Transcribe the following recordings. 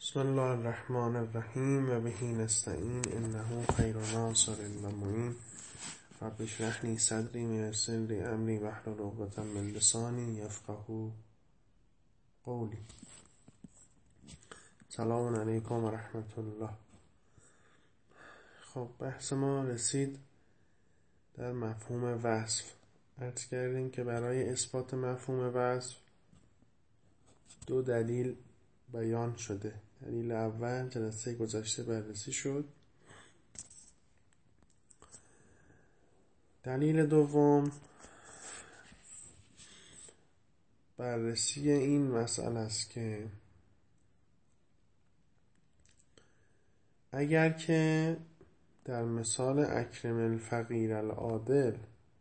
بسم الله الرحمن الرحیم و به نستعین انه خیر ناصر و معین. رب اشرح لی صدری ویسر لی امری واحلل عقدة من لسانی یفقهوا قولی. سلام علیکم و رحمت الله. خب بحث ما رسید در مفهوم وصف. عرض کردیم که برای اثبات مفهوم وصف دو دلیل بیان شده. دلیل اول جلسه گذشته بررسی شد. دلیل دوم بررسی این مسئله است که اگر که در مثال اکرم الفقیر العادل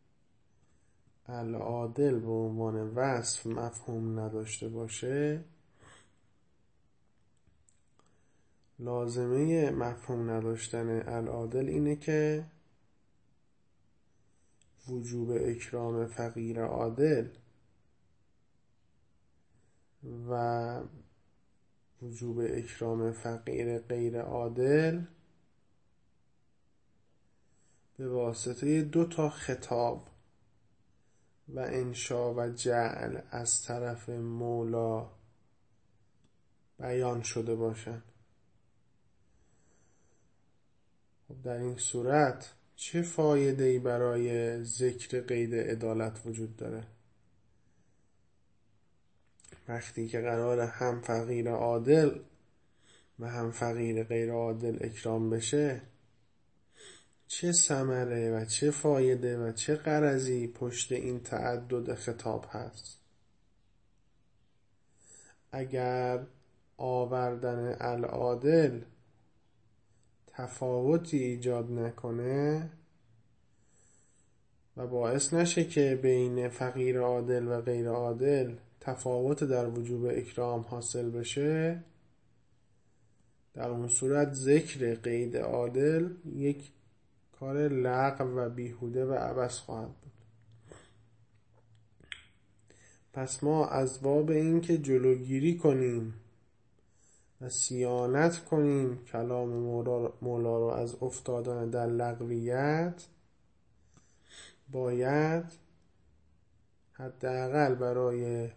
به عنوان وصف مفهوم نداشته باشه، لازمه مفهوم نداشتن العادل اینه که وجوب اکرام فقیر عادل و وجوب اکرام فقیر غیر عادل به واسطه دو تا خطاب و انشا و جعل از طرف مولا بیان شده باشند. در این صورت چه فایده‌ای برای ذکر قید عدالت وجود داره؟ وقتی که قرار هم فقیر عادل و هم فقیر غیر عادل اکرام بشه، چه ثمره و چه فایده و چه غرضی پشت این تعدد خطاب هست؟ اگر آوردن العادل تفاوتی ایجاد نکنه و باعث نشه که بین فقیر عادل و غیر عادل تفاوت در وجوب اکرام حاصل بشه، در اون صورت ذکر قید عادل یک کار لغو و بیهوده و عبث خواهد بود. پس ما از باب این که جلوگیری کنیم و صیانت کنیم کلام مولا رو از افتادن در لغویت، باید حداقل برای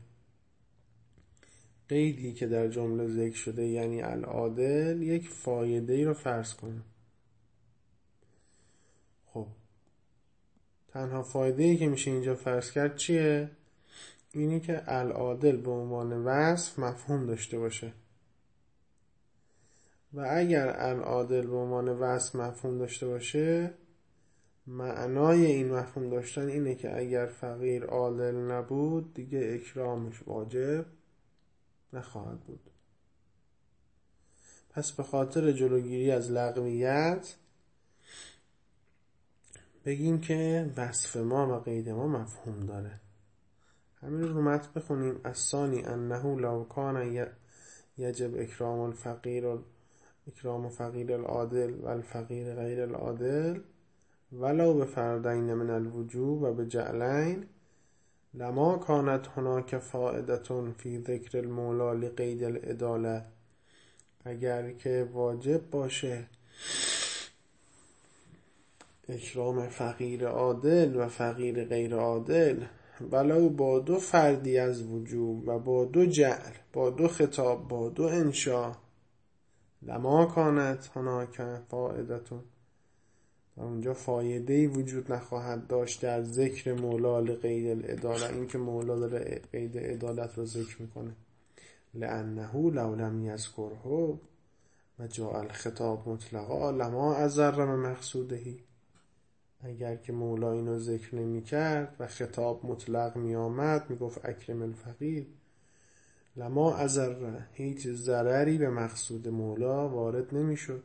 قیدی که در جمله ذکر شده یعنی العادل یک فایده‌ای رو فرض کنیم. خب تنها فایده‌ای که میشه اینجا فرض کرد چیه؟ اینی که العادل به عنوان وصف مفهوم داشته باشه. و اگر العادل به عنوان وصف مفهوم داشته باشه، معنای این مفهوم داشتن اینه که اگر فقیر عادل نبود دیگه اکرامش واجب نخواهد بود. پس به خاطر جلوگیری از لغویت بگیم که وصف ما و قید ما مفهوم داره. همین رو متن بخونیم. الثانی انه لو کان یجب اکرام فقیر العادل و الفقیر غیر العادل ولو به فردین من الوجوب و به جعلین لما کانت هناک فائدة فی ذکر المولا لقید العداله. اگر که واجب باشه اکرام فقیر عادل و فقیر غیر عادل ولو با دو فردی از وجوب و با دو جعل، با دو خطاب، با دو انشا، لما کانت هناک فائدة، اونجا فایده‌ای وجود نخواهد داشت در ذکر مولا لقید العداله، این که مولا داره قید عدالت رو ذکر میکنه. لانه لو لم یذکره و جاء الخطاب مطلقا لما اضر من مقصوده. اگر که مولا اینو ذکر نمی کرد و خطاب مطلق می آمد، می گفت اکرم الفقیر، لما اضر، هیچ ضرری به مقصود مولا وارد نمی شد.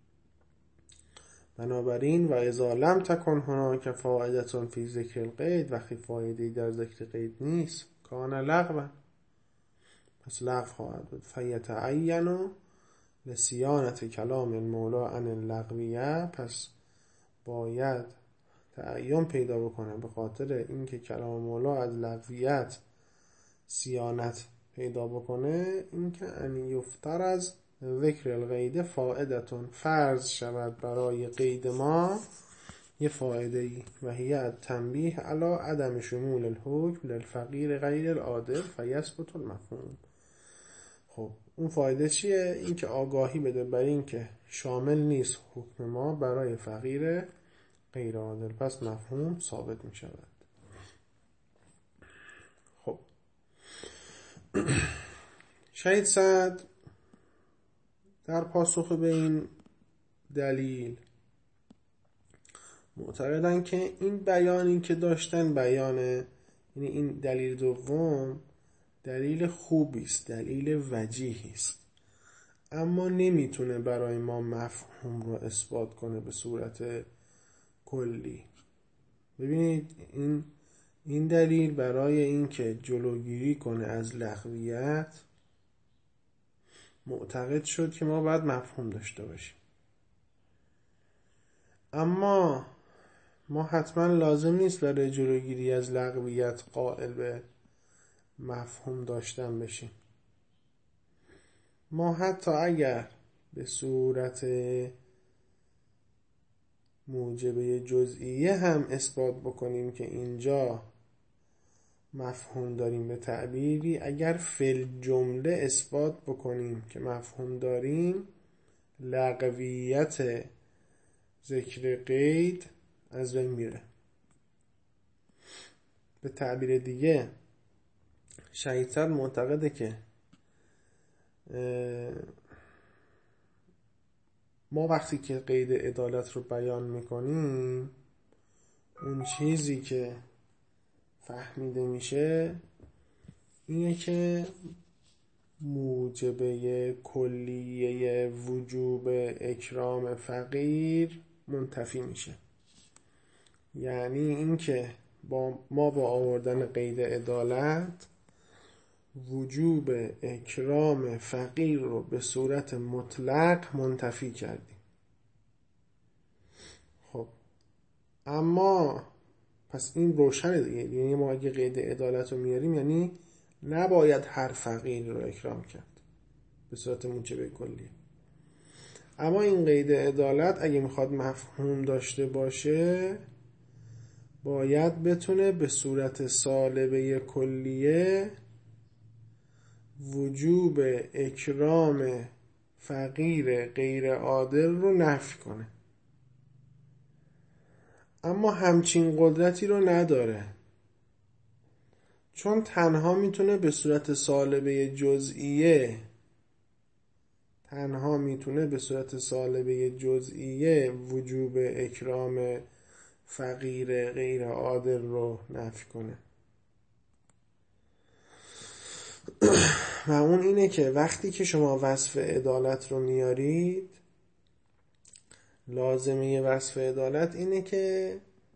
بنابراین و اذا لم تکن هناک فائدة فی ذکر القید، وقتی فایده‌ای در ذکر قید نیست، کان لغوا، پس لغو خواهد بود. فیتعین لصیانة کلام المولا عن اللغویه، پس باید تعین پیدا بکنه به خاطر اینکه کلام مولا از لغویت صیانت پیدا بکنه، اینکه ان یفترض ذکر القید فائدتون، فرض شود برای قید ما یه فایده‌ای و هی التنبیه علی عدم شمول الحکم للفقیر غیر العادل فیثبت المفهوم. خب اون فایده چیه؟ این که آگاهی بده بر این که شامل نیست حکم ما برای فقیر غیر عادل، پس مفهوم ثابت می شود. خب شهید سعد در پاسخ به این دلیل معتقدن که این بیانی که داشتن یعنی این دلیل دوم دلیل خوبی است، دلیل وجیحی است، اما نمیتونه برای ما مفهوم رو اثبات کنه به صورت کلی. ببینید این دلیل برای این که جلوگیری کنه از لغویت معتقد شد که ما باید مفهوم داشته باشیم، اما ما حتما لازم نیست برای جلوگیری از لغویت قائل به مفهوم داشتن بشیم. ما حتی اگر به صورت موجبه جزئیه هم اثبات بکنیم که اینجا مفهوم داریم به تعبیری، اگر فی جمله اثبات بکنیم که مفهوم داریم، لغویت ذکر قید از بین میره. به تعبیر دیگه شهید سعد معتقده که ما وقتی که قید عدالت رو بیان میکنیم، اون چیزی که فهمیده میشه اینه که موجبه کلیه وجوب اکرام فقیر منتفی میشه. یعنی این که ما با آوردن قید عدالت وجوب اکرام فقیر رو به صورت مطلق منتفی کردیم. خب اما پس این روشنه دیگه، یعنی ما اگه قید عدالت رو میاریم یعنی نباید هر فقیر رو اکرام کرد به صورت موجب کلی. اما این قید عدالت اگه میخواد مفهوم داشته باشه باید بتونه به صورت سالبه کلیه وجوب اکرام فقیر غیر عادل رو نفی کنه، اما همچین قدرتی رو نداره، چون تنها میتونه به صورت سالبه جزئیه وجوب اکرام فقیر غیر عادل رو نفی کنه. و اون اینه که وقتی که شما وصف عدالت رو میارید، لازمه وصف عدالت اینه که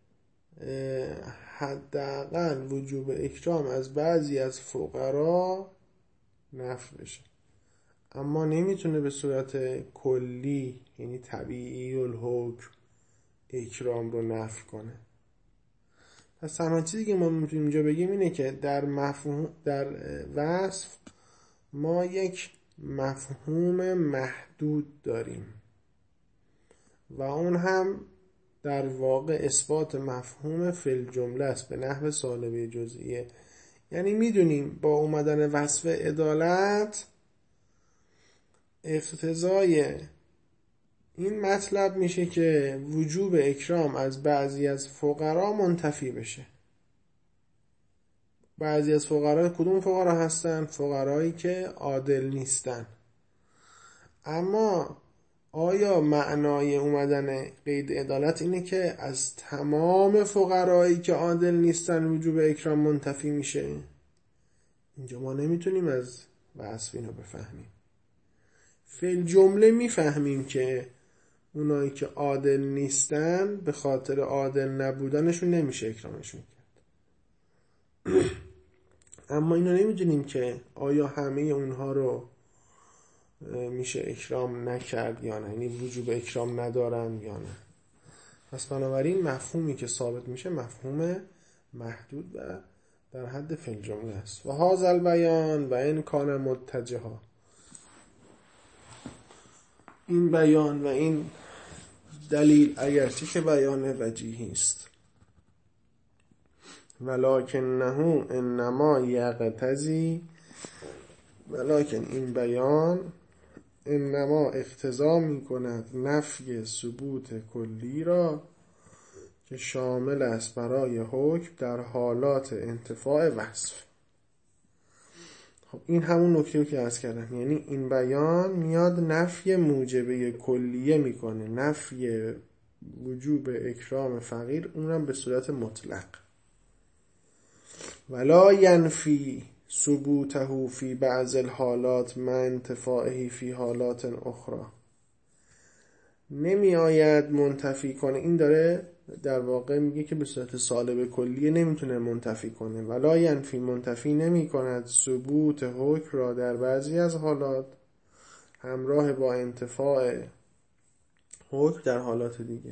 حداقل وجوب اکرام از بعضی از فقرا نفی بشه، اما نمیتونه به صورت کلی یعنی طبیعی الحکم اکرام رو نفی کنه. پس تنها چیزی که ما میتونیم اینجا بگیم اینه که در وصف ما یک مفهوم محدود داریم و اون هم در واقع اثبات مفهوم فی الجمله است به نحو سالبه جزئیه. یعنی میدونیم با اومدن وصف عدالت اقتضای این مطلب میشه که وجوب اکرام از بعضی از فقرا منتفی بشه. بعضی از فقرا کدوم فقرا هستن؟ فقرایی که عادل نیستن. اما آیا معنای اومدن قید عدالت اینه که از تمام فقرایی که عادل نیستن وجوب اکرام منتفی میشه؟ اینجا ما نمیتونیم از وصف اینو بفهمیم. فی الجمله میفهمیم که اونایی که عادل نیستن به خاطر عادل نبودنشون نمیشه اکرامشون کرد. اما اینو نمیدونیم که آیا همه اونها رو میشه اکرام نکرد یا نه، یعنی وجوب اکرام ندارن یا نه. پس بنابراین مفهومی که ثابت میشه مفهوم محدود و در حد فی الجمله است. و هذا البیان و ان کان متجها. این بیان و این دلیل اگرچه که بیان وجیهی است، ولکنه انما یقتضی، ولکن این بیان انما اقتضا می کند نفی ثبوت کلی را که شامل است برای حکم در حالات انتفاع وصف. خب این همون نکته که عرض کردم، یعنی این بیان میاد نفی موجبه کلیه میکنه، نفی وجوب اکرام فقیر، اونم به صورت مطلق. ولا ینفی ثبوته فی بعض الحالات مع انتفاعه فی حالات اخرى، نمی آید منتفی کنه. این داره در واقع میگه که به صورت سالب کلیه نمیتونه منتفی کنه. ولا ینفی، منتفی نمی کند ثبوت حکم را در بعضی از حالات همراه با انتفاع حکم در حالات دیگه.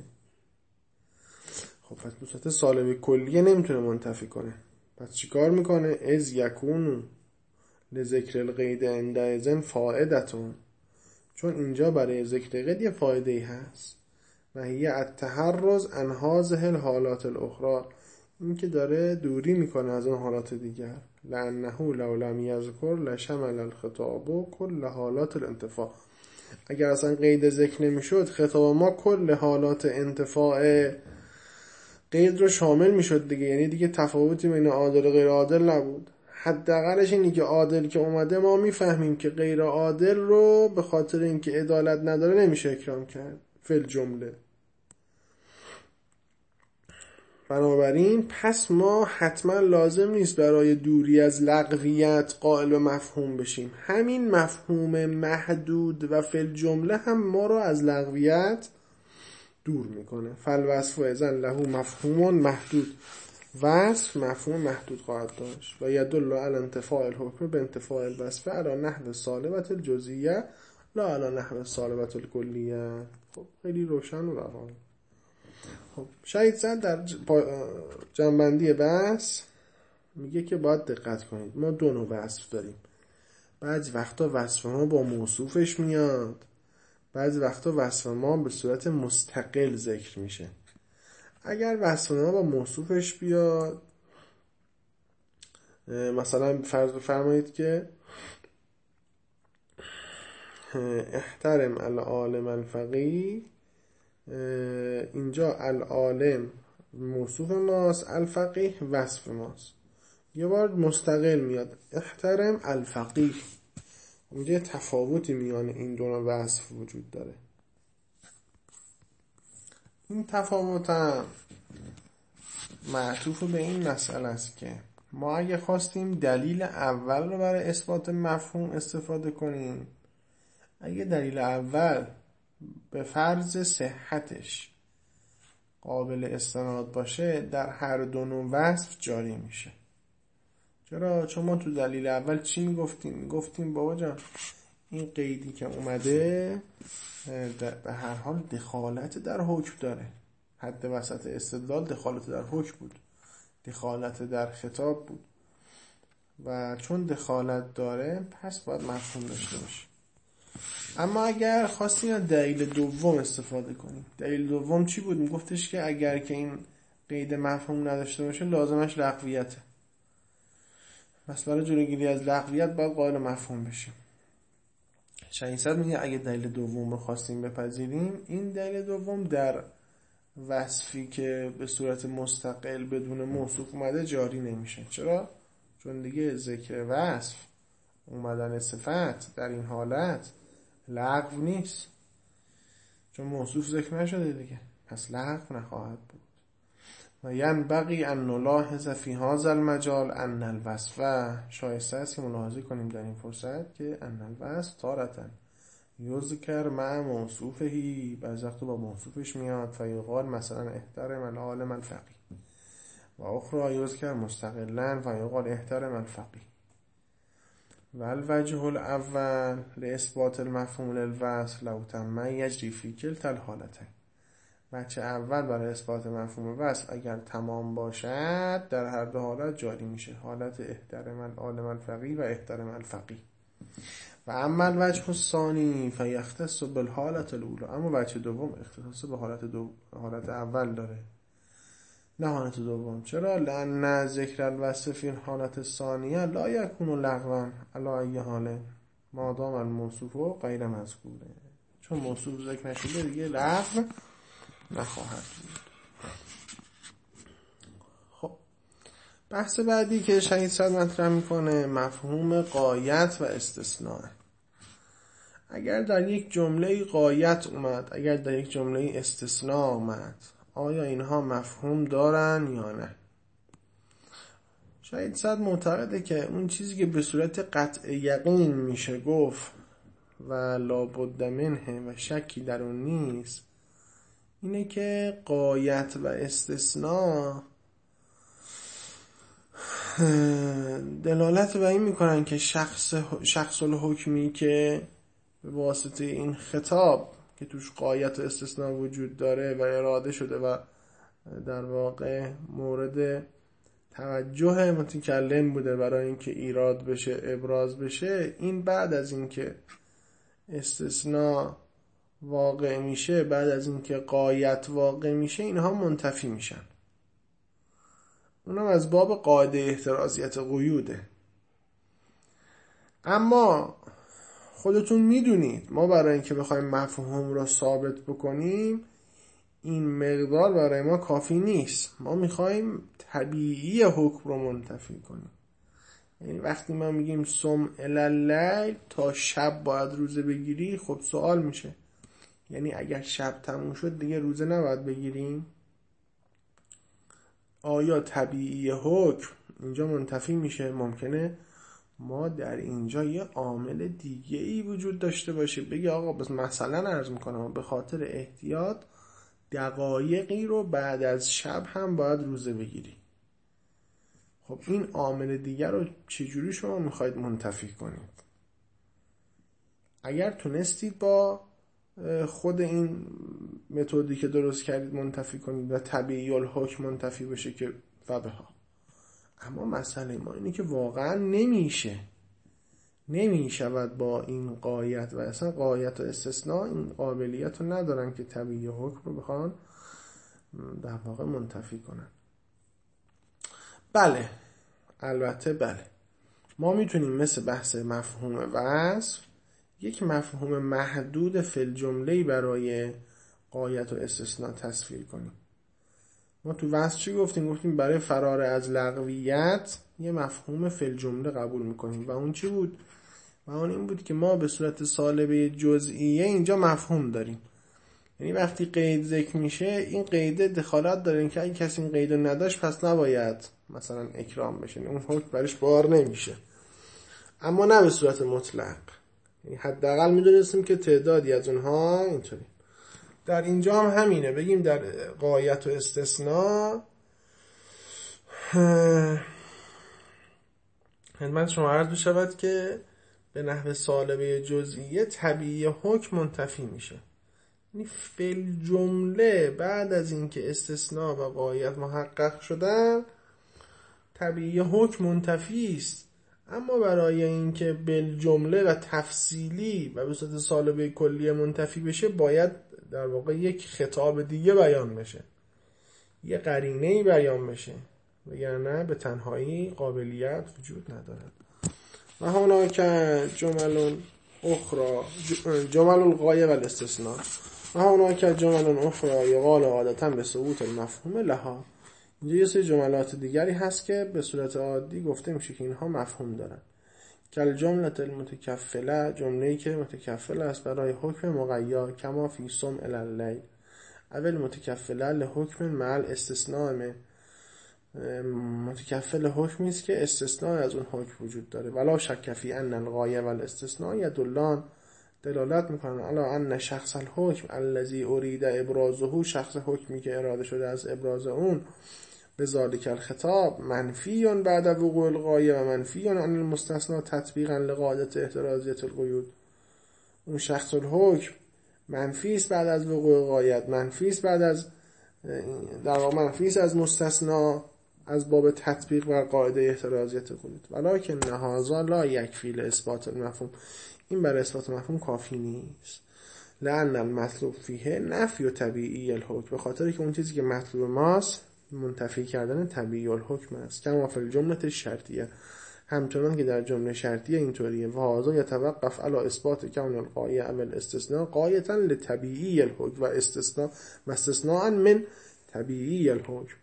خب پس به صورت سالب کلیه نمیتونه منتفی کنه. پس چیکار میکنه؟ از یکونو لذکر القید عندئذ فائدتون، چون اینجا برای ذکر قید یه فایده ای هست، و هی التحرز عن هذه الحالات الاخرى، این که داره دوری میکنه از اون حالات دیگر. لانه لو لم یذکر لشمل الخطاب کل حالات الانتفاع، اگر اصلا قید ذکر نمیشد خطاب ما کل حالات انتفاع قید رو شامل میشد دیگه، یعنی دیگه تفاوتی بین عادل و غیر عادل نبود. حداقلش اینی که عادل که اومده ما میفهمیم که غیر عادل رو به خاطر اینکه عدالت نداره نمیشه اکرام کرد فی الجمله. بنابراین پس ما حتما لازم نیست برای دوری از لغویت قائل به مفهوم بشیم. همین مفهوم محدود و فی الجمله هم ما رو از لغویت دور میکنه. فالوصف اذن له مفهوم محدود، وصف مفهوم محدود خواهد داشت. و یدل علی انتفاع الحکم به انتفاع الوصف علی نحو سالبة الجزئیه لا علی نحو سالبة الکلیه. خب خیلی روشن و روان. خب شهید زند در جنبندی بحث میگه که باید دقت کنید، ما دو نوع وصف داریم. بعضی وقتا وصف ما با موصوفش میاد، بعضی وقتا وصف ما به صورت مستقل ذکر میشه. اگر وصف ما با موصوفش بیاد، مثلا فرض بفرمایید که احترم العالم الفقیه، اینجا العالم موصوف ماست، الفقیه وصف ماست. یه بار مستقل میاد احترم الفقیه، اینجا تفاوتی میان این دو نوع وصف وجود داره. این تفاوت هم معطوف به این مسئله است که ما اگه خواستیم دلیل اول رو برای اثبات مفهوم استفاده کنیم، اگه دلیل اول به فرض صحتش قابل استناد باشه در هر دو نوع وصف جاری میشه. چرا؟ چون ما تو دلیل اول چی میگفتیم؟ میگفتیم بابا جان این قیدی که اومده به هر حال دخالت در حکم داره. حد وسط استدلال دخالت در حکم بود، دخالت در خطاب بود، و چون دخالت داره پس باید مفهوم داشته باشه. اما اگر خواستیم دلیل دوم استفاده کنیم، دلیل دوم چی بود؟ میگفتش که اگر که این قید مفهوم نداشته باشه لازمش لغویته، پس برای جلوگیری از لغویت باید قائل مفهوم بشیم. شهیصد میگه اگه دلیل دوم رو خواستیم بپذیریم، این دلیل دوم در وصفی که به صورت مستقل بدون موصوف اومده جاری نمیشه. چرا؟ چون دیگه ذکر وصف، اومدن صفت در این حالت لغو نیست، چون موصوف ذکر نشده دیگه، پس لغو نخواهد بود. و ینبغی ان نلاحظ فی هذا المجال ان الوصف، شایسته است که ملاحظه کنیم در این فرصت که ان الوصف تارةً یذکر مع موصوفه، بعضی وقتا با موصوفش میاد، فیقال مثلا احترم العالم الفقیه، و اخرى یذکر مستقلا فیقال احترم الفقیه. و الوجه الاول لاثبات المفهوم للوصف لو تم یجری فی کلتا الحالتین، وجه اول برای اثبات مفهوم وصف اگر تمام باشد در هر دو حالت جاری میشه، حالت احترم العالم الفقیه و احترم الفقیه. و اما الوجه الثانی فیختص بالحالة الاولى، اما وجه دوم اختصاص به حالت اول داره نه حالت دوم. چرا؟ لأن ذکر الوصف فی الحالة الثانیه لا یکون لغوا علی ای حال ما دام الموصوف غیر مذکوره، چون موصوف ذکر نشده دیگه لغو نخواهد بود. خب بحث بعدی که شهید صد مطرح میکنه مفهوم غایت و استثناء. اگر در یک جمله غایت اومد، اگر در یک جمله استثناء اومد، آیا اینها مفهوم دارن یا نه؟ شهید صد معتقده که اون چیزی که به صورت قطع یقین میشه گفت و لابد منه و شکی در اون نیست، اینه که غایت و استثناء دلالت بر این میکنن که شخص الحکمی که به واسطه این خطاب که توش غایت و استثناء وجود داره و اراده شده و در واقع مورد توجه متکلم بوده برای اینکه ایراد بشه، ابراز بشه، این بعد از اینکه استثناء واقع میشه، بعد از اینکه غایت واقع میشه، اینها منتفی میشن. اونم از باب قاعده احترازیت قیوده. اما خودتون میدونید ما برای اینکه بخوایم مفهوم را ثابت بکنیم این مقدار برای ما کافی نیست. ما میخوایم طبیعی حکم رو منتفی کنیم. یعنی وقتی ما میگیم صم الی اللیل، تا شب باید روزه بگیری، خب سوال میشه یعنی اگر شب تموم شد دیگه روزه نباید بگیریم؟ آیا طبیعی حکم اینجا منتفی میشه؟ ممکنه ما در اینجا یه عامل دیگه ای وجود داشته باشه، بگی آقا بس مثلا عرض میکنم به خاطر احتیاط دقایقی رو بعد از شب هم باید روزه بگیری. خب این عامل دیگر رو چجوری شما میخواید منتفی کنید؟ اگر تونستید با خود این متدی که درست کردید منتفی کنید و طبیعی الحکم منتفی بشه که فبها. اما مسئله ما اینه که واقعا نمیشود با این غایت و اصلا غایت و استثناء این قابلیت رو ندارن که طبیعی حکم رو بخوان در واقع منتفی کنن. بله، البته بله، ما میتونیم مثل بحث مفهوم وصف یک مفهوم محدود فی الجمله برای غایت و استثناء تصویر کنیم. ما تو وصف چی گفتیم؟ گفتیم برای فرار از لغویت یه مفهوم فی الجمله قبول میکنیم و اون چی بود؟ و اون این بود که ما به صورت سالبه جزئیه اینجا مفهوم داریم. یعنی وقتی قید ذکر میشه این قیده دخالت داره که اگه کسی این قیدو نداشت پس نباید مثلا اکرام بشه، اون حکم برش بار نمیشه. اما نه به صورت مطلق، یعنی حداقل میدونستیم که تعدادی از اونها اینطوری. در اینجا هم همینه، بگیم در غایت و استثناء خدمت شما عرض بشود که به نحو سالبه جزئیه طبیعی حکم منتفی میشه. یعنی فی الجمله بعد از اینکه استثناء و غایت محقق شدن طبیعی حکم منتفی است، اما برای اینکه بالجمله و تفصیلی و به صورت سالبه کلیه منتفی بشه باید در واقع یک خطاب دیگه بیان بشه، یه قرینه‌ای بیان بشه، وگرنه به تنهایی قابلیت وجود ندارد. و هناک جمل اخرى جمل الغایه و الاستثناء و هناک جمل اخرى یقال عادتا به ثبوت المفهوم لها. اینجا یه سری جملات دیگری هست که به صورت عادی گفته میشه که اینها مفهوم دارن. کل جمله المتکفله، جمله‌ای که متکفل است برای حکم مقید کما فی صم الی اللیل، اول متکفله لحکم مع الاستثناء، متکفل حکمی است که استثناء از اون حکم وجود داره. ولا شک فی ان الغایه و الاستثناء یدلان، دلالت میکنن علی ان شخص الحکم الذی ارید ابرازه، شخص حکمی که اراده شده از ابراز اون به ذالک الخطاب منفی بعد وقوع الغایه و منفی عن المستثنى تطبیقا لقاعده احترازیت القیود. اون شخص الحکم منفی است بعد از وقوع غایت، منفی است بعد از در واقع منفی است از مستثنا از باب تطبیق بر قاعده احترازیت کنید. ولکن هذا لا یکفی لاثبات المفهوم، این برای اثبات مفهوم کافی نیست. لأن المطلوب فیه نفی و طبیعی الحکم، به خاطر که اون چیزی که مطلوب ماست منتفی کردن طبیعی الحکم است. کما فی الجمله شرطیه، همچنان که در جمله شرطیه اینطوریه. و هذا یتوقف علی اثبات کون الغایه او الاستثناء غایة لطبیعی الحکم و استثناء من طبیعی الحکم.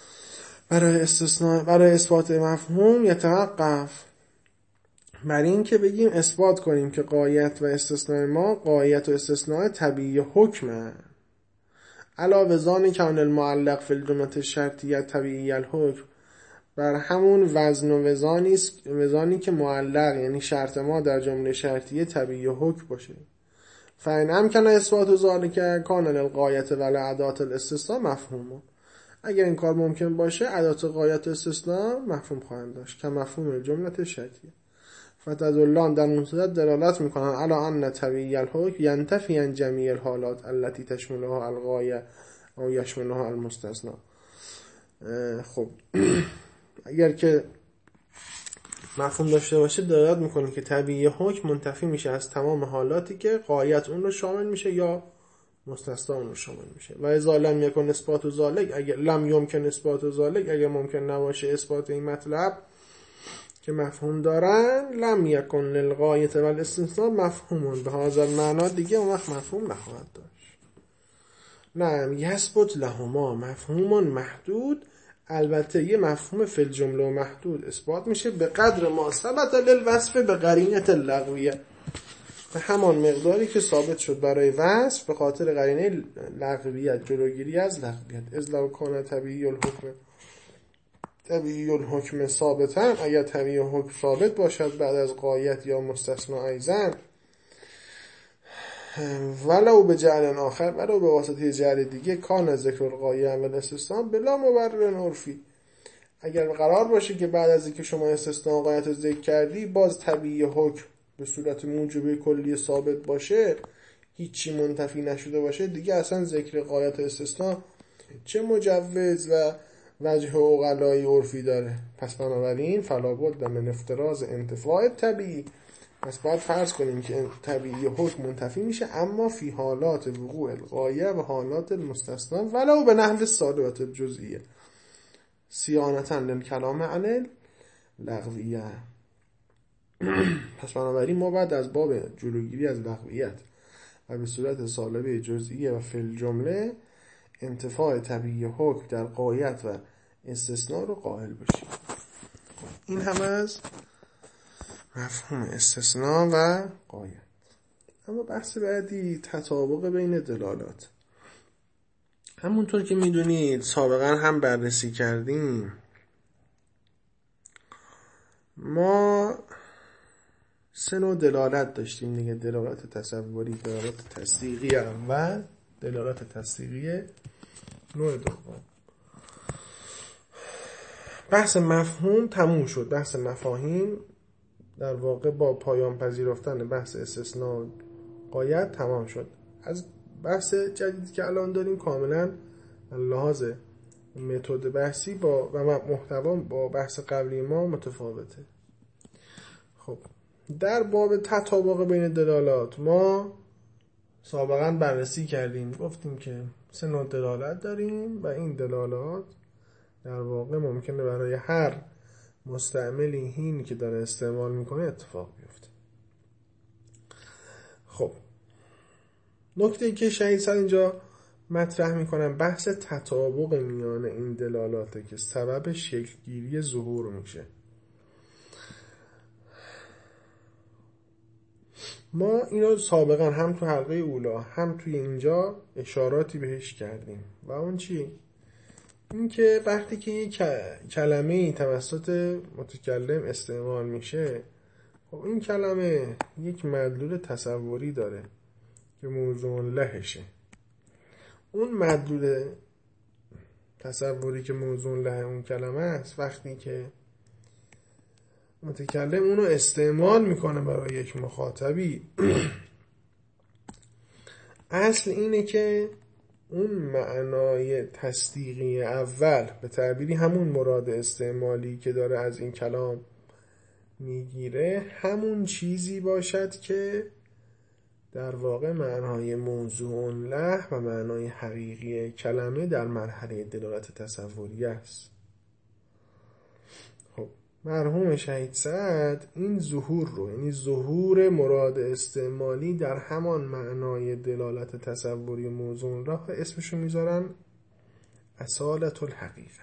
برای اثبات مفهوم یتوقف بر این که بگیم اثبات کنیم که غایت و استثناء ما غایت و استثناء طبیعی حکمه. علاوه ذان کون المعلق فی الجمله الشرطیه طبیعی الحکم، بر همون وزن و وزانی که معلق یعنی شرط ما در جمله شرطیه طبیعی حکم باشه. فإن امکن اثبات ذلک کان الغایه و ادات الاستثناء مفهوم، اگر این کار ممکن باشه ادات غایت و استثناء مفهوم خواهند داشت که مفهوم جمله شرطیه. فتدلان در اون صورت دلالت میکنن علی ان طبیعی الحکم ینتفی عن جمیع الحالات التي تشملها الغایه او یشملها المستثنى. خب اگر که مفهوم داشته باشه دلالت میکنه که طبیعی حکم منتفی میشه از تمام حالاتی که غایت اون رو شامل میشه یا مستثنا اون رو شامل میشه. و اذا لم یکن اثبات ذلک، اگر لم یمکن اثبات ذلک، اگر ممکن نباشه اثبات این مطلب که مفهوم دارن، لم یکن للغایه و الاستثناء مفهومون، به هذا المعنی دیگه اون وقت مفهوم نخواهد داشت. نعم یثبت لهما مفهوم محدود، البته یه مفهوم فی الجمله و محدود اثبات میشه به قدر ما ثبت للوصف به قرینه اللغویه، به همان مقداری که ثابت شد برای وصف به خاطر قرینه لغویت، جلوگیری از لغویت. اذ لو کان طبیعی الحکم ثابتا، اگر طبیعی حکم ثابت باشد بعد از غایت یا مستثنا ایضا، ولو به جعل آخر، ولو به واسطه جعل دیگه، کان ذکر الغایه و الاستثناء بلا مبرر عرفی، اگر قرار باشه که بعد از اینکه شما استثناء غایت رو ذکر کردی باز طبیعی حکم به صورت موجبه کلی ثابت باشه، هیچی منتفی نشده باشه، دیگه اصلا ذکر غایت و استثناء چه مجوز و وجه عقلای عرفی داره. پس بنابراین فلا بد من افتراض انتفاع طبیعی، پس باید فرض کنیم که طبیعی حکم منتفی میشه اما فی حالات وقوع الغایه و حالات المستثنا ولو به نحو الصادقات الجزئیه صیانتا للکلام عن لغویه. پس بنابراین ما بعد از باب جلوگیری از لغویت و به صورت سالبه جزئیه و فی الجمله انتفاع طبیعی حکم در غایت و استثناء رو قائل باشیم. این هم از مفهوم استثناء و غایت. اما بحث بعدی تطابق بین دلالات. همونطور که میدونید سابقا هم بررسی کردیم، ما 3 نوع دلالت داشتیم دیگه: دلالت تصوری، دلالت تصدیقی اول، دلالت تصدیقی نوع دوم. بحث مفهوم تموم شد، بحث مفاهیم در واقع با پایان پذیرفتن بحث استثناء غایت تمام شد. از بحث جدیدی که الان داریم کاملا لحاظ متد بحثی و محتوا با بحث قبلی ما متفاوته. خب در باب تطابق بین دلالات ما سابقا بررسی کردیم، گفتیم که 3 نوع دلالت داریم و این دلالات در واقع ممکنه برای هر مستعملی هین که داره استعمال میکنه اتفاق بیفته. خب نکته که شهید سر اینجا مطرح میکنم بحث تطابق میان این دلالاته که سبب شکلگیری ظهور میشه. ما اینو سابقا هم تو حلقه اولا هم توی اینجا اشاراتی بهش کردیم و اون چی؟ این که وقتی که یک کلمه توسط متکلم استعمال میشه، خب این کلمه یک مدلول تصوری داره که موضوع لهشه. اون مدلول تصوری که موضوع له اون کلمه است، وقتی که متکلم اونو استعمال میکنه برای یک مخاطبی، اصل اینه که اون معنای تصدیقی اول، به تعبیری همون مراد استعمالی که داره از این کلام میگیره، همون چیزی باشد که در واقع معنای موضوع له و معنای حقیقی کلمه در مرحله دلالت تصوری است. خب مرحوم شهید سعد این ظهور رو، یعنی ظهور مراد استعمالی در همان معنای دلالت تصوری موضوع له، اسمشو میذارن اصالت الحقیقه.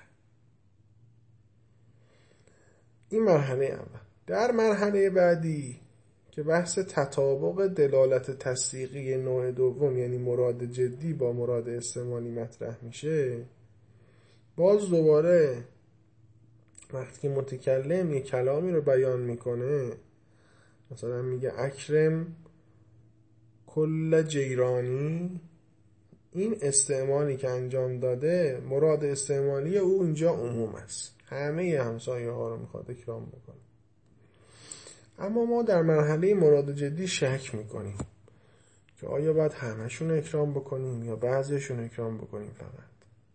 این مرحله اول. در مرحله بعدی که بحث تطابق دلالت تصدیقی نوع دوم، یعنی مراد جدی با مراد استعمالی مطرح میشه، باز دوباره وقتی که متکلم یه کلامی رو بیان میکنه، مثلا میگه اکرم کل جیرانی، این استعمالی که انجام داده مراد استعمالی او اینجا عموم است، همه همسایه ها رو میخواد اکرام بکنه. اما ما در مرحله مراد جدی شک میکنیم که آیا باید همشون اکرام بکنیم یا بعضیشون اکرام بکنیم فقط.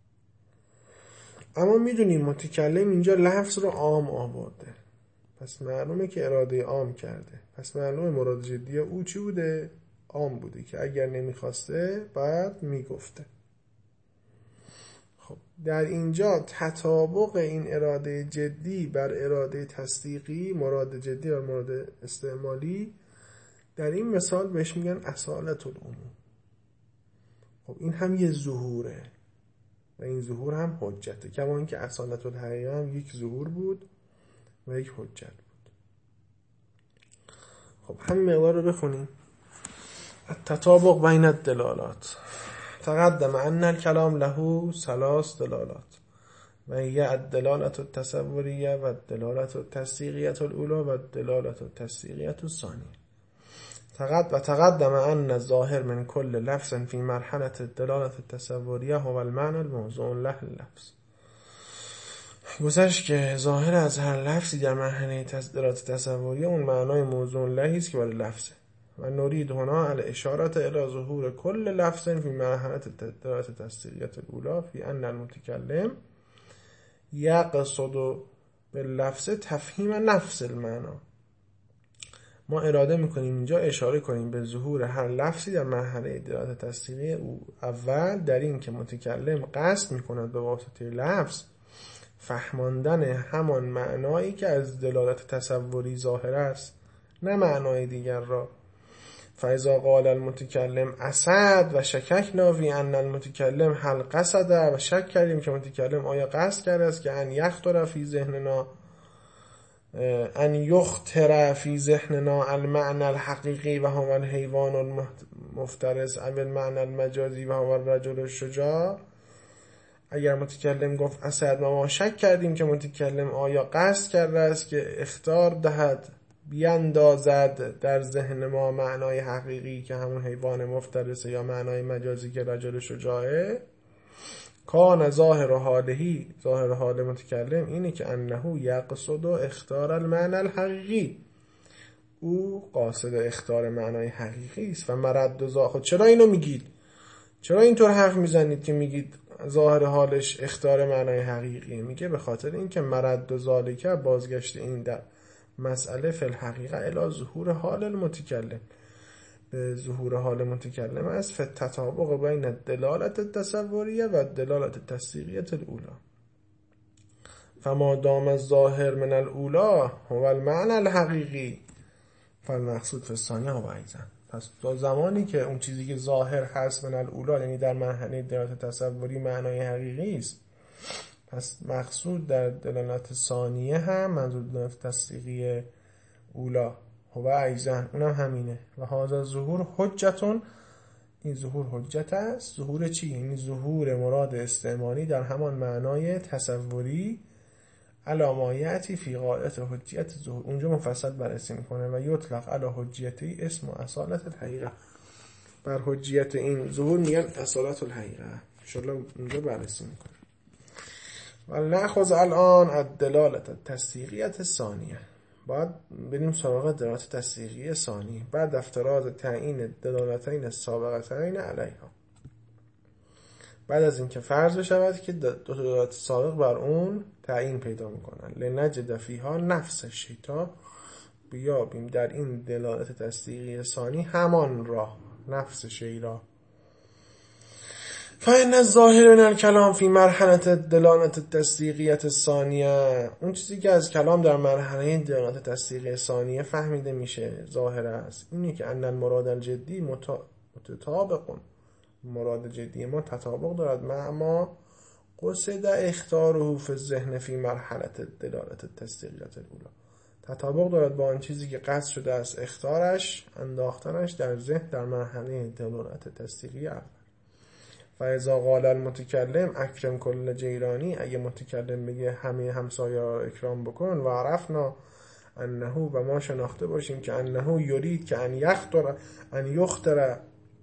اما میدونیم متکلم اینجا لفظ رو عام آورده، پس معلومه که اراده عام کرده، پس معلومه مراد جدی او چی بوده؟ عام بوده که اگر نمیخواسته بعد میگفته. خب در اینجا تطابق این اراده جدی بر اراده تصدیقی، مراد جدی و مراد استعمالی، در این مثال بهش میگن اصالت العموم. خب این هم یه ظهوره و این ظهور هم حجته، کما اینکه اصالت الحقیقه هم یک ظهور بود و یک حجت بود. خب همین مقدار رو بخونیم. التطابق بین الدلالات. تقدم ان الكلام له ثلاث دلالات و هي الدلالة التصوریه و الدلالة التصدیقیه الاولى و الدلالة التصدیقیه الثانیه. تقدم ان الظاهر من كل لفظ في مرحلة الدلالة التصوریه هو المعنى الموضوع له اللفظ. گذشت که ظاهر از هر لفظی در مرحله دلالت تصوریه اون معنای موضوع لهی است که برای لفظه. و نريد هنا الاشاره الى ظهور كل لفظ في مرحله الدلالة التصدیقیه الاولى في ان المتكلم یقصد باللفظ تفهیم نفس المعنی. ما اراده میکنیم اینجا اشاره کنیم به ظهور هر لفظی در مرحله دلالت تصدیقی اول، در این که متکلم قصد میکند به واسطه لفظ فهماندن همان معنایی که از دلالت تصوری ظاهر است، نه معنای دیگر را. فاذا قال المتکلم اسد و شککنا فی ان المتکلم هل قصد، و شک کردیم که متکلم آیا قصد کرده است که ان یخطر فی ذهننا المعنى الحقیقی و هو الحیوان المفترس او المعنى المجازی و هو الرجل الشجاع. اگر متکلم گفت اسد و ما شک کردیم که متکلم آیا قصد کرده است که اخطار دهد، بیاندازد در ذهن ما معنای حقیقی که همون حیوان مفترسه یا معنای مجازی که رجل شجاعه، کان ظاهر حال متکلم اینه که انه یقصد اختار المعنى الحقیقی، او قاصد اختار معنای حقیقی است. و مرد خود چرا اینو میگید؟ چرا اینطور حرف میزنید که میگید ظاهر حالش اختار معنای حقیقی؟ میگه به خاطر اینکه مرد ذالک، بازگشت این در مسئله فی الحقیقه الی ظهور حال المتکلم، به ظهور حال متکلم است، فی التطابق بین الدلالت التصوریه و الدلالت التصدیقیه الاولى. فما دام الظاهر من الاولى هو المعنى الحقیقی فالمقصود فی الثانیه هو ایضا. پس تا زمانی که اون چیزی که ظاهر هست من الاولى، یعنی در مرحله دلالت تصوری، معنای حقیقی است، پس مقصود در دلالت ثانیه هم منظور دلالت تصدیقی اولا هو ایضا، اونم همینه. و هذا ظهور حجتون، این ظهور حجت است. ظهور چی؟ یعنی ظهور مراد استعمالی در همان معنای تصوری، علامایتی فی غایت حجیت ظهور، اونجا مفصل بررسی میکنه. و یطلق علی حجیتی اسم و اصالت الحقیقه، بر حجیت این ظهور میگن اصالت الحقیقه، انشاءالله اونجا بررسی میکنه. و نأخذ الان الدلالت التصدیقیه الثانیه، بعد بریم سراغ دلالت تصدیقی ثانی بعد افتراض تعیین دلالتین السابقتین علیها. بعد از اینکه فرض بشود که دو تا دلالت سابق بر اون تعیین پیدا میکنن. لنجد فیها نفس الشیء، بیابیم در این دلالت تصدیقی ثانی همان را، نفس شیء را. فإن الظاهر من الكلام فی مرحله دلالت التصدیقیه الثانیه، اون چیزی که از کلام در مرحله دلالت تصدیقی ثانیه فهمیده میشه ظاهر است، اینه که ان المراد الجدی متطابق، مراد جدی ما تطابق دارد مع ما قصد اختاره فی الذهن فی مرحله دلالت التصدیقیه الاولى، تطابق دارد با آن چیزی که قصد شده است اختارش، انداختنش در ذهن در مرحله دلالت تصدیقی اول. فاذا قال المتکلم اکرم کل جیرانی، اگه متکلم بگه همه همسایه را اکرام بکن، و عرفنا انه، و ما شناخته باشیم که انه یرید که ان یخطر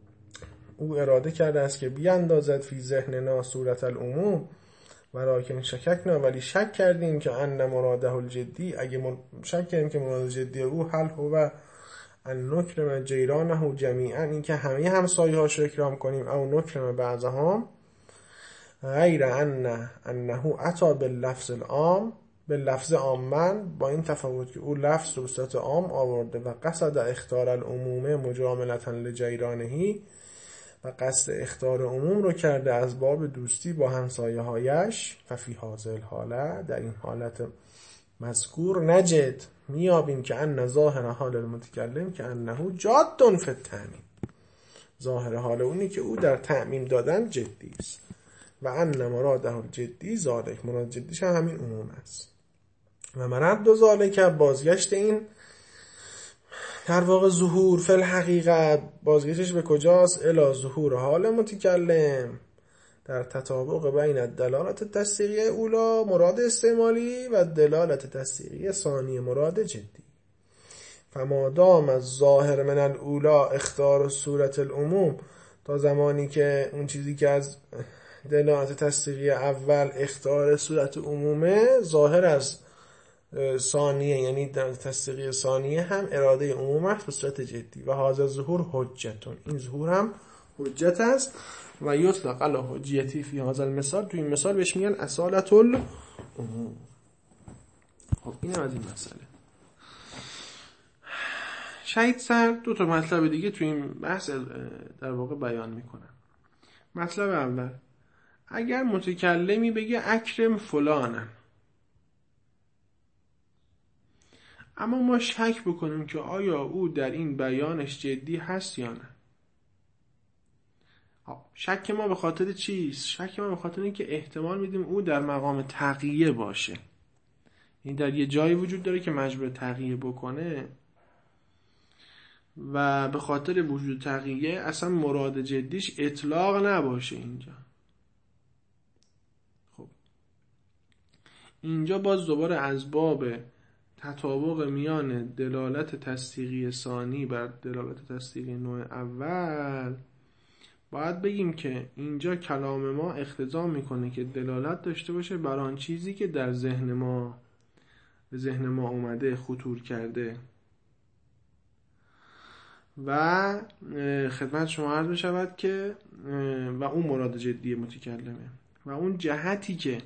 او اراده کرده است که بیاندازد فی ذهننا صورت العموم، ولکن شککنا، ولی شک کردیم که ان مراده الجدی، اگه شک کردیم که مراد جدی او حل هو ان نکرم جیرانه جمیعا، این که همه همسایه هاش اکرام کنیم، او نکرم بعضهم، غیر انه اتی باللفظ العام، باللفظ عامن، با این تفاوت که او لفظ رو صورت عام آورده و قصد اختار العموم مجاملتا لجیرانهی، و قصد اختار عموم رو کرده از باب دوستی با همسایه هایش. ففی هذه الحاله، در این حالت مذکور، نجد، میابیم که ان ظاهر حال المتکلم که انه جاد فی التعمیم، ظاهر حال اونی که او در تعمیم دادن جدی است، و ان مراده الجدی ذالک، مراد جدیش هم همین عموم است. و مرد ذالک، بازگشت این در واقع ظهور، فی الحقیقت بازگشتش به کجاست؟ الی ظهور حال متکلم در تطابق بین دلالت تصدیقی اولا مراد استعمالی و دلالت تصدیقی ثانی مراد جدی. فما دام الظاهر من الاولا اختار صورت العموم، تا زمانی که اون چیزی که از دلالت تصدیقی اول اختار صورت عمومه ظاهر از ثانیه، یعنی دلالت تصدیقی ثانیه هم اراده عموم است به صورت جدی. و هذا ظهور حجتون، این ظهور هم حجت است. و یطلق علی حجیتی فی هذا المثال، تو این مثال بهش میگن اصالت العموم. خب اینم از این مسئله. شهید سر دو تا مطلب دیگه تو این بحث در واقع بیان میکنن. مطلب اول، اگر متکلمی بگه اکرم فلانن، اما ما شک بکنیم که آیا او در این بیانش جدی هست یا نه. شک ما به خاطر چیست؟ شک ما به خاطر این که احتمال میدیم او در مقام تقیه باشه، این در یه جایی وجود داره که مجبور تقیه بکنه، و به خاطر وجود تقیه اصلا مراد جدیش اطلاق نباشه اینجا. خب اینجا باز دوباره از باب تطابق میان دلالت تصدیقی ثانی بر دلالت تصدیقی نوع اول، باید بگیم که اینجا کلام ما اقتضا میکنه که دلالت داشته باشه بر آن چیزی که در ذهن ما به ذهن ما اومده، خطور کرده. و خدمت شما عرض بشود که و اون مراد جدی متکلمه، و اون جهتی که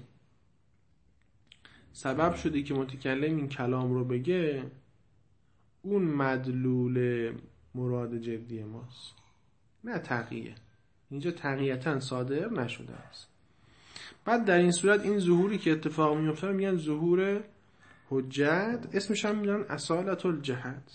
سبب شده که متکلم این کلام رو بگه، اون مدلول مراد جدی ماست، نه تقیه. اینجا تقییتاً صادر نشده است. بعد در این صورت این ظهوری که اتفاق میفته میگن ظهور حجت، اسمش هم میگن اصالت الجهت.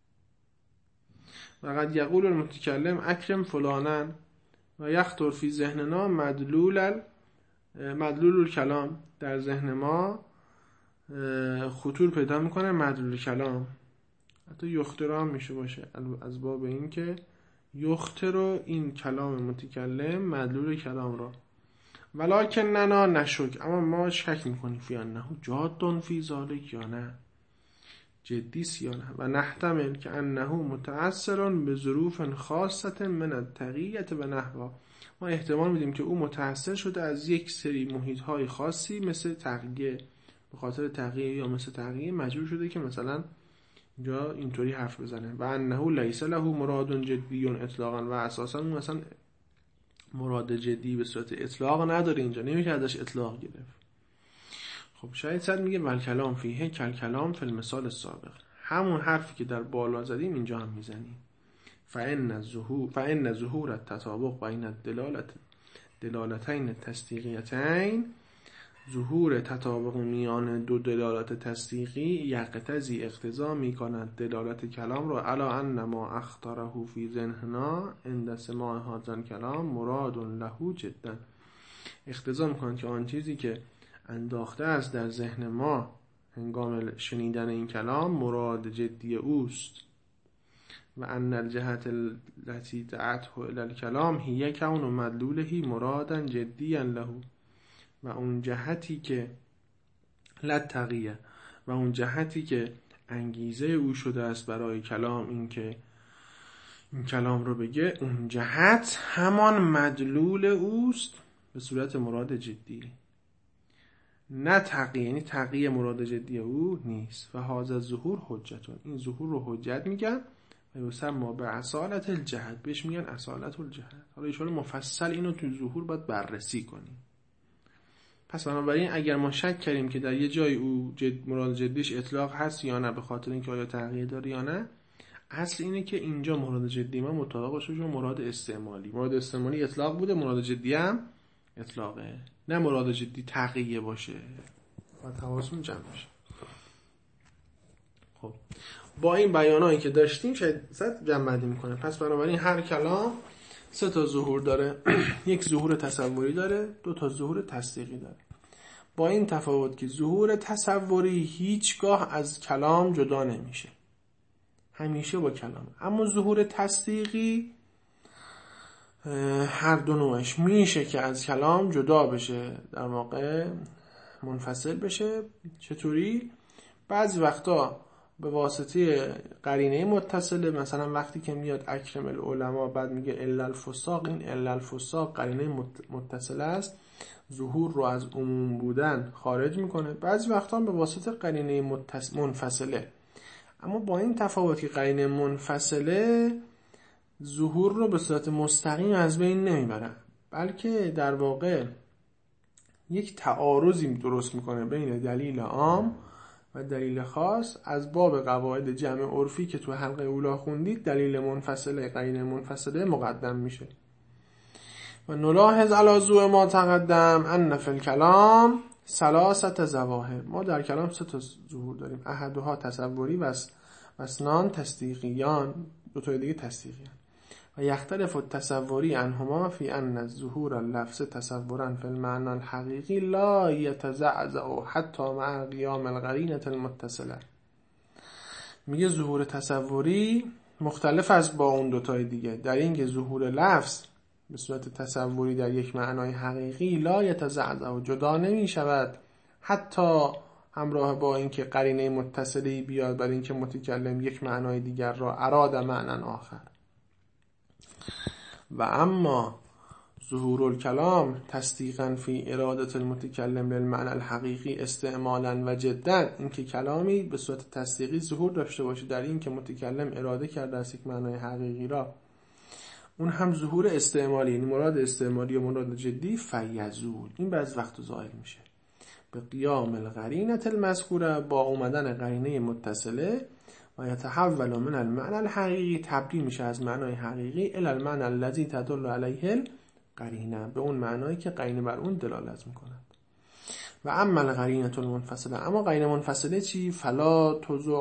و قد یقول المتکلم اکرم فلانن و یخطر فی ذهننا مدلول الکلام، در ذهن ما خطور پیدا میکنه مدلول کلام. حتی یخطر هم میشه باشه از باب این که یخطر این کلام متکلم مدلول کلام را. ولکن ننا نشک، اما ما شک میکنیم فی انه جاد فی ذالک، یا نه جدیست یا نه. و نحتمل که انه متأثر به ظروف خاصه من التقیه و نحوها، ما احتمال میدیم که او متأثر شده از یک سری محیط های خاصی مثل تقیه، به خاطر تقیه یا مثل تقیه مجبور شده که مثلا اینجا اینطوری حرف بزنه. و انه لیس له مراد جدی اطلاقا، و اساسا مثلا مراد جدی به صورت اطلاق نداره، اینجا نمیشه ازش اطلاق گرفت. خب شاید صد میگه ول کلام فیه کل کلام فی المثال السابق، همون حرفی که در بالا زدیم اینجا هم میزنیم. فإن ظهور التطابق بین دلالتین تصدیقیتین، ظهور تطابق میان دو دلالت تصدیقی یقتضی اقتضا میکند دلالت کلام را علی ان ما اختاره فی ذهننا عند سماع هذا الکلام مراد له جدا، اقتضا میکند که آن چیزی که انداخته است در ذهن ما هنگام شنیدن این کلام مراد جدی اوست. و ان الجهت التي دعته الى الكلام هي كون مدلوله مرادا جديا له، و اون جهتی که لتقیه، و اون جهتی که انگیزه او شده است برای کلام این که این کلام رو بگه، اون جهت همان مدلول اوست به صورت مراد جدی، نه تقیه، یعنی تقیه مراد جدی او نیست. و هذا الظهور حجتون، این ظهور رو حجت میگن و یسمى به اصالت الجهت، بهش میگن اصالت الجهت. حالا ایشون مفصل اینو تو ظهور باید بررسی کنیم. پس بنابراین اگر ما شک کردیم که در یه جای او مراد جدیش اطلاق هست یا نه، به خاطر اینکه آیا تغییر داره یا نه، اصل اینه که اینجا مراد جدی ما مطابق باشه با مراد استعمالی. مراد استعمالی اطلاق بوده، مراد جدی هم اطلاقه، نه مراد جدی تغییر باشه. و حواستون جمع بشه. خب با این بیانایی که داشتیم شاید جمع بندی میکنه. پس بنابراین هر کلام 3 تا ظهور داره. یک ظهور تصوری داره، 2 تا ظهور تصدیقی داره. با این تفاوت که ظهور تصوری هیچگاه از کلام جدا نمیشه، همیشه با کلام. اما ظهور تصدیقی هر دو نوعش میشه که از کلام جدا بشه، در واقع منفصل بشه. چطوری؟ بعضی وقتا به واسطه قرینه متصله، مثلا وقتی که میاد اکرم العلماء بعد میگه الا الفساق، این الا الفساق قرینه متصله است، ظهور رو از عموم بودن خارج میکنه. بعضی وقتا به واسطه قرینه منفصله، اما با این تفاوت که قرینه منفصله ظهور رو به صورت مستقیم از بین نمیبره، بلکه در واقع یک تعارضی درست میکنه بین دلیل عام و دلیل خاص. از باب قواعد جمع عرفی که تو حلقه اولا خوندید، دلیل منفصله قرینه منفصله مقدم میشه. و نلاحظ علی ضوء ما تقدم ان فی الکلام 3 ظواهر، ما در کلام 3 تا ظهور داریم. احدها تصوری و اثنان تصدیقیان، 2 تا دیگه تصدیقیان. و یختلف التصوری عنهما فی ان ظهور اللفظ تصورا فی المعنى الحقیقی لا یتزعزع حتی مع قیام القرینة المتصله. میگه ظهور تصوری مختلف از با اون 2 تای دیگه در این که ظهور لفظ به صورت تصوری در یک معنای حقیقی لا یتزعزع، جدا نمی شود، حتی همراه با اینکه قرینه متصلی بیاد برای اینکه متکلم یک معنای دیگر را اراد معنی آخر. و اما ظهور الکلام تصدیقا فی اراده المتکلم للمعنى الحقیقی استعمالا و جدا، اینکه کلامی به صورت تصدیقی ظهور داشته باشه در این که متکلم اراده کرده است یک معنای حقیقی را، اون هم ظهور استعمالی، یعنی مراد استعمالی و مراد جدی فیزول، این بعض وقت ظاهر میشه به قیام القرینة المذکوره، با اومدن قرینه متصله، و یتحول من المعنى الحقیقی، تبدیل میشه از معنای حقیقی الی المعنى الذی تدل علیه القرینه، به اون معنایی که قرینه بر اون دلالت میکند. و اما القرینة المنفصله، اما قرینه منفصله چی؟ فلا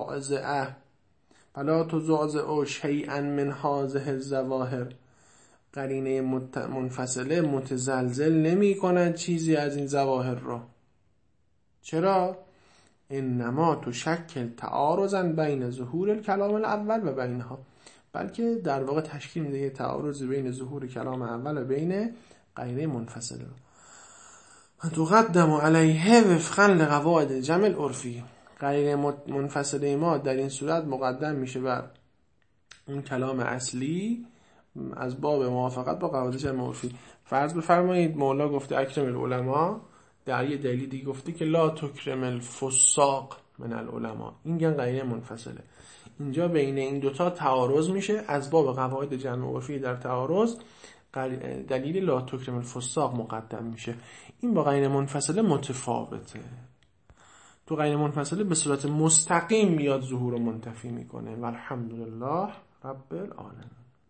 تزعزع شیئا من هذه الظواهر، قرینه منفصله متزلزل نمی کند چیزی از این ظواهر را. چرا؟ انما تشکل تعارضا بین ظهور الکلام الاول و بینها، بلکه در واقع تشکیل میده تعارض بین ظهور کلام اول و بین قرینه منفصله. تقدم علیه وفقا لقواعد جمع العرفی، قرینه منفصله ما در این صورت مقدم میشه بر اون کلام اصلی از باب موافقت با قواعد جمع عرفی. فرض بفرمایید مولا گفته اکرم العلماء، در یه دلیل دیگه گفته که لا تکرم الفساق، من العلماء. این گن قرینه منفصله. اینجا بین این دوتا تعارض میشه، از باب قواعد جمع عرفی در تعارض دلیل لا تکرم الفساق مقدم میشه. این با قرینه منفصله متفاوته. تو قرینه منفصله به صورت مستقیم میاد ظهور و منتفی میکنه. والحمدلله رب العالمین.